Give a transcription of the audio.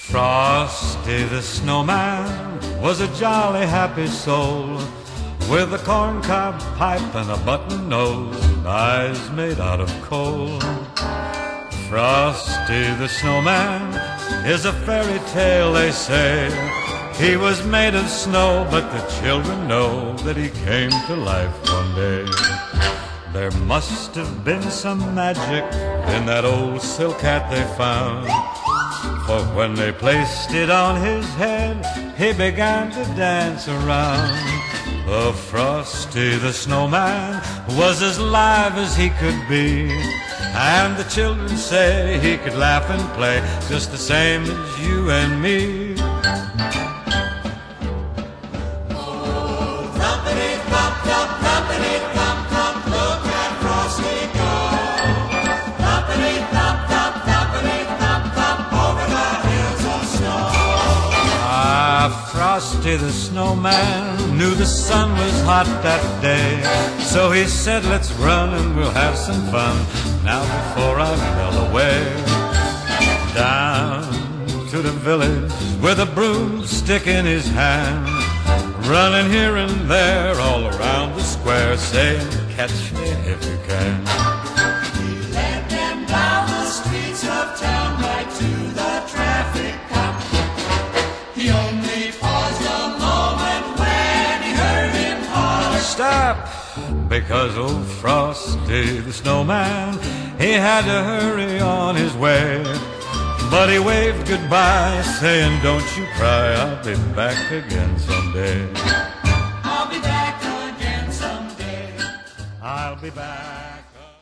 Frosty the Snowman was a jolly happy soul, with a corncob pipe and a button nose and eyes made out of coal. Frosty the Snowman is a fairy tale, they say. He was made of snow, but the children know that he came to life one day. There must have been some magic in that old silk hat they found, for when they placed it on his head, he began to dance around. The Frosty the Snowman was as live as he could be, and the children say he could laugh and play just the same as you and me. Frosty the Snowman knew the sun was hot that day, so he said, let's run and we'll have some fun now before I melt away. Down to the village with a broomstick in his hand, running here and there all around the square, saying, catch me if you can. He led them down the streets of town right to the traffic cop. He only paused a moment when he heard him holler, stop! Because old Frosty the Snowman, he had to hurry on his way. But he waved goodbye, saying, don't you cry, I'll be back again someday. I'll be back again someday. I'll be back.